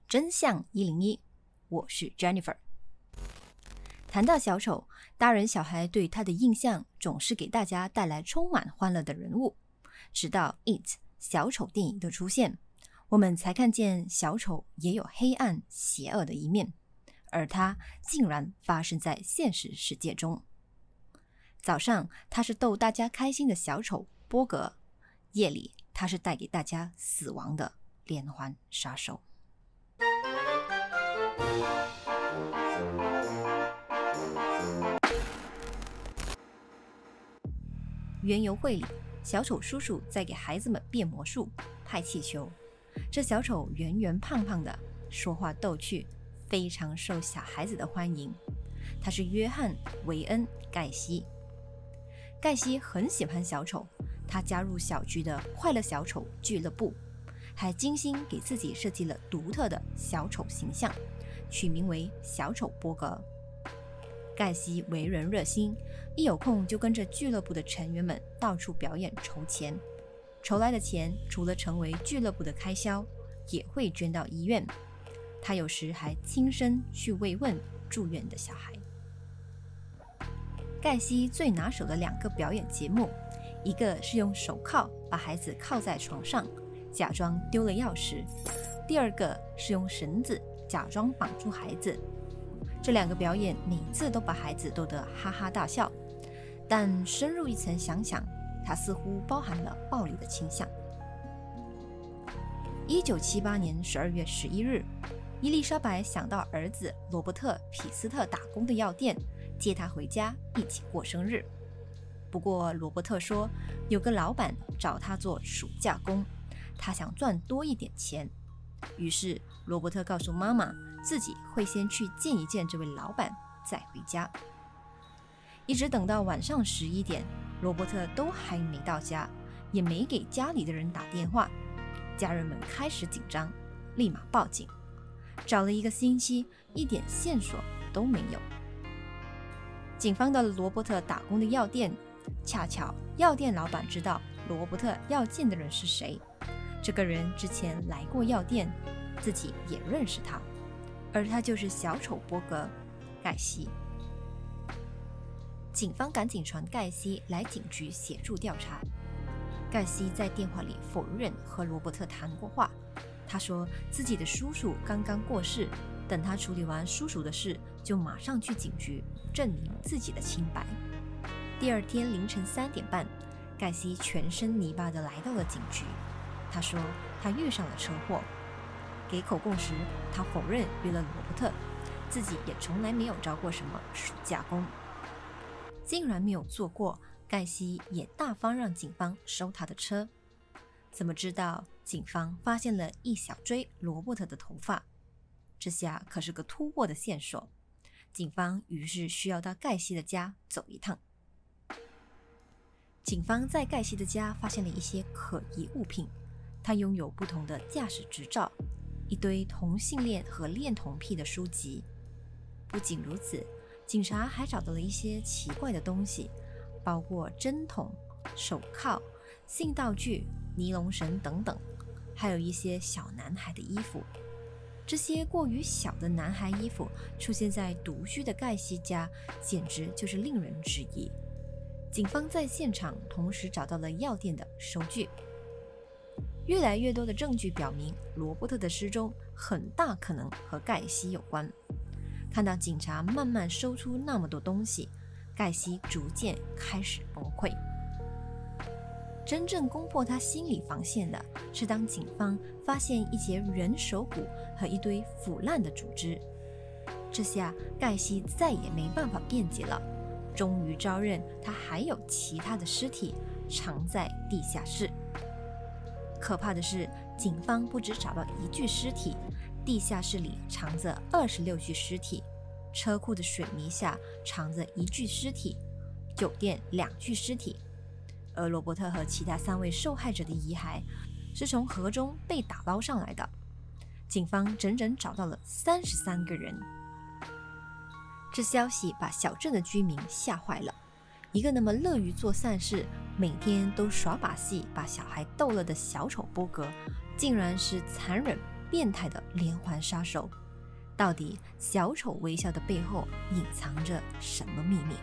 真相101，我是 Jennifer。谈到小丑，大人小孩对他的印象总是给大家带来充满欢乐的人物，直到 It 小丑电影的出现，我们才看见小丑也有黑暗邪恶的一面，而他竟然发生在现实世界中。早上他是逗大家开心的小丑波格，夜里他是带给大家死亡的连环杀手。园游会里，小丑叔叔在给孩子们变魔术、派气球。这小丑圆圆胖胖的，说话逗趣，非常受小孩子的欢迎。他是约翰·维恩·盖西。盖西很喜欢小丑，他加入小局的快乐小丑俱乐部，还精心给自己设计了独特的小丑形象，取名为小丑波格。盖西为人热心，一有空就跟着俱乐部的成员们到处表演筹钱，筹来的钱除了成为俱乐部的开销，也会捐到医院。他有时还亲身去慰问住院的小孩。盖西最拿手的2个表演节目，一个是用手铐把孩子铐在床上，假装丢了钥匙；第二个是用绳子假装绑住孩子。这2个表演每次都把孩子逗得哈哈大笑，但深入一层想想，它似乎包含了暴力的倾向。1978年12月11日，伊丽莎白想到儿子罗伯特·皮斯特打工的药店，接他回家一起过生日。不过罗伯特说，有个老板找他做暑假工，他想赚多一点钱。于是罗伯特告诉妈妈，自己会先去见一见这位老板，再回家。一直等到晚上11点，罗伯特都还没到家，也没给家里的人打电话。家人们开始紧张，立马报警。找了1个星期，一点线索都没有。警方到了罗伯特打工的药店，恰巧药店老板知道罗伯特要见的人是谁。这个人之前来过药店，自己也认识他，而他就是小丑波格盖西。警方赶紧传盖西来警局协助调查。盖西在电话里否认和罗伯特谈过话，他说自己的叔叔刚刚过世，等他处理完叔叔的事，就马上去警局证明自己的清白。第二天凌晨3点半，盖西全身泥巴地来到了警局。他说他遇上了车祸。给口供时，他否认约了罗伯特，自己也从来没有招过什么暑假工。竟然没有做过，盖西也大方让警方收他的车。怎么知道警方发现了一小堆罗伯特的头发？这下可是个突破的线索。警方于是需要到盖西的家走一趟。警方在盖西的家发现了一些可疑物品，他拥有不同的驾驶执照，一堆同性恋和恋童癖的书籍。不仅如此，警察还找到了一些奇怪的东西，包括针筒、手铐、性道具、尼龙绳等等，还有一些小男孩的衣服。这些过于小的男孩衣服出现在独居的盖西家，简直就是令人质疑。警方在现场同时找到了药店的收据。越来越多的证据表明，罗伯特的失踪很大可能和盖西有关。看到警察慢慢搜出那么多东西，盖西逐渐开始崩溃。真正攻破他心理防线的是当警方发现一节人手骨和一堆腐烂的组织。这下盖西再也没办法辩解了，终于招认他还有其他的尸体藏在地下室。可怕的是，警方不只找到1具尸体，地下室里藏着26具尸体，车库的水泥下藏着1具尸体，酒店2具尸体。而罗伯特和其他3位受害者的遗骸是从河中被打捞上来的。警方整整找到了33个人。这消息把小镇的居民吓坏了。一个那么乐于做善事，每天都耍把戏把小孩逗乐的小丑波格，竟然是残忍变态的连环杀手。到底小丑微笑的背后隐藏着什么秘密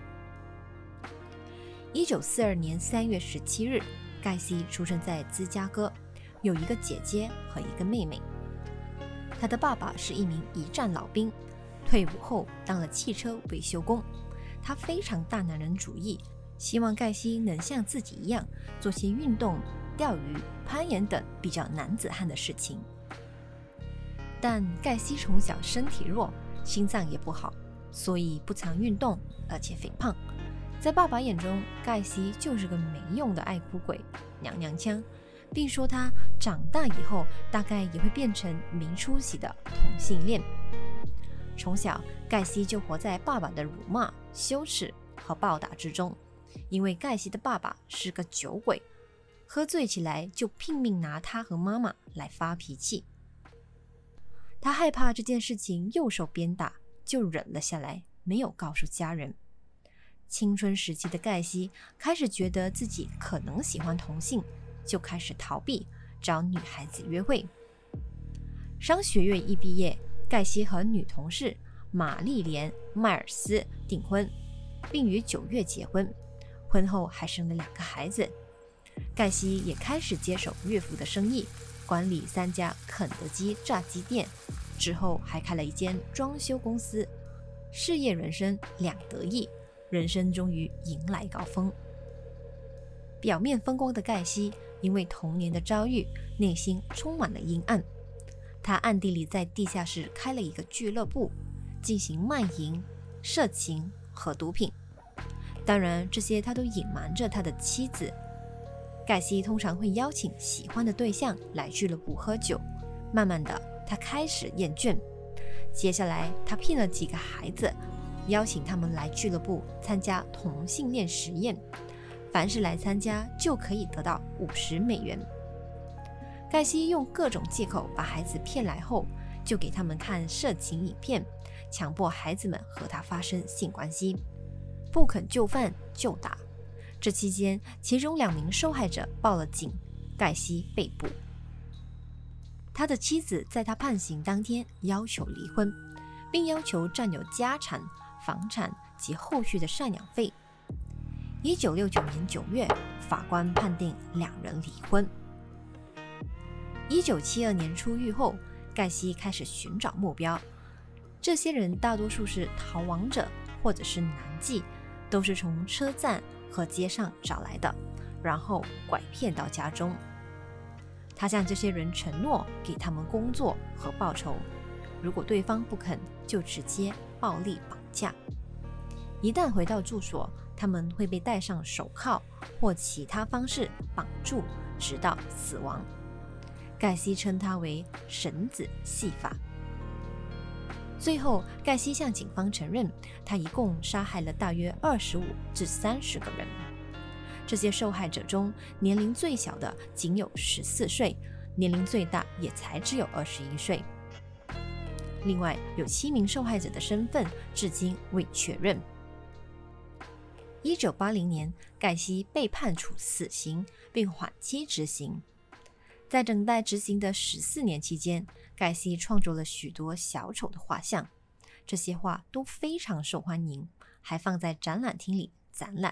？1942年3月17日，盖西出生在芝加哥，有一个姐姐和一个妹妹。他的爸爸是一名一战老兵，退伍后当了汽车维修工。他非常大男人主义，希望盖西能像自己一样做些运动、钓鱼、攀岩等比较男子汉的事情。但盖西从小身体弱，心脏也不好，所以不常运动，而且肥胖。在爸爸眼中，盖西就是个没用的爱哭鬼、娘娘腔，并说他长大以后大概也会变成没出息的同性恋。从小，盖西就活在爸爸的辱骂、羞耻和暴打之中，因为盖西的爸爸是个酒鬼，喝醉起来就拼命拿他和妈妈来发脾气。他害怕这件事情又受鞭打，就忍了下来，没有告诉家人。青春时期的盖西开始觉得自己可能喜欢同性，就开始逃避，找女孩子约会。商学院一毕业，盖西和女同事玛丽莲·迈尔斯订婚，并于9月结婚，婚后还生了2个孩子。盖西也开始接手岳父的生意，管理3家肯德基炸鸡店，之后还开了一间装修公司，事业人生2得意，人生终于迎来高峰。表面风光的盖西，因为童年的遭遇，内心充满了阴暗。他暗地里在地下室开了一个俱乐部，进行卖淫、色情和毒品。当然，这些他都隐瞒着他的妻子。盖西通常会邀请喜欢的对象来俱乐部喝酒，慢慢的，他开始厌倦。接下来，他骗了几个孩子，邀请他们来俱乐部参加同性恋实验，凡是来参加就可以得到50美元。盖西用各种借口把孩子骗来后，就给他们看色情影片，强迫孩子们和他发生性关系，不肯就范就打。这期间，其中2名受害者报了警，盖西被捕。他的妻子在他判刑当天要求离婚，并要求占有家产、房产及后续的赡养费。1969年9月，法官判定2人离婚。1972年出狱后，盖西开始寻找目标。这些人大多数是逃亡者或者是男妓，都是从车站和街上找来的，然后拐骗到家中。他向这些人承诺给他们工作和报酬，如果对方不肯，就直接暴力绑架。一旦回到住所，他们会被戴上手铐或其他方式绑住，直到死亡。盖西称它为绳子戏法。最后，盖西向警方承认，他一共杀害了大约25至30个人。这些受害者中，年龄最小的仅有14岁，年龄最大也才只有21岁。另外，有7名受害者的身份至今未确认。1980年，盖西被判处死刑，并缓期执行。在等待执行的14年期间，盖西创作了许多小丑的画像，这些画都非常受欢迎，还放在展览厅里展览。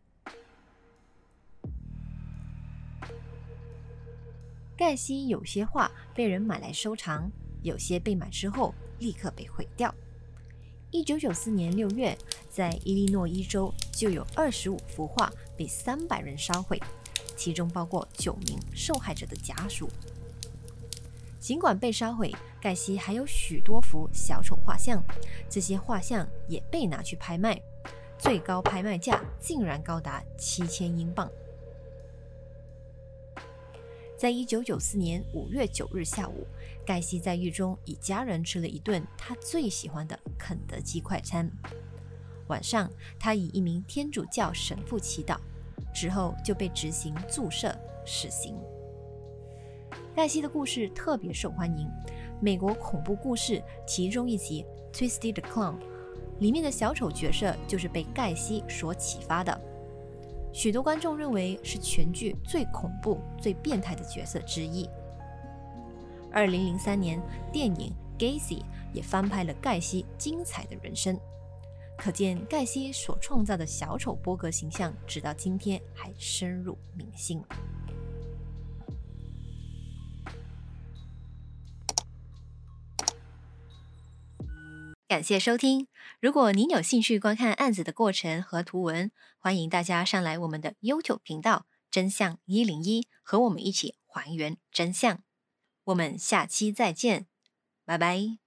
盖西有些画被人买来收藏，有些被买之后立刻被毁掉。1994年6月，在伊利诺伊州就有25幅画被300人烧毁，其中包括9名受害者的家属。尽管被烧毁，盖西还有许多幅小丑画像，这些画像也被拿去拍卖，最高拍卖价竟然高达7000英镑。在1994年5月9日下午，盖西在狱中与家人吃了一顿他最喜欢的肯德基快餐。晚上，他以一名天主教神父祈祷，之后就被执行注射死刑。盖西的故事特别受欢迎，美国恐怖故事其中一集《Twisted Clown》里面的小丑角色就是被盖西所启发的。许多观众认为是全剧最恐怖、最变态的角色之一。 2003年，电影《Gacy》也翻拍了盖西精彩的人生。可见盖西所创造的小丑波格形象，直到今天还深入民心。感谢收听。如果您有兴趣观看案子的过程和图文，欢迎大家上来我们的 YouTube 频道真相101，和我们一起还原真相。我们下期再见，拜拜。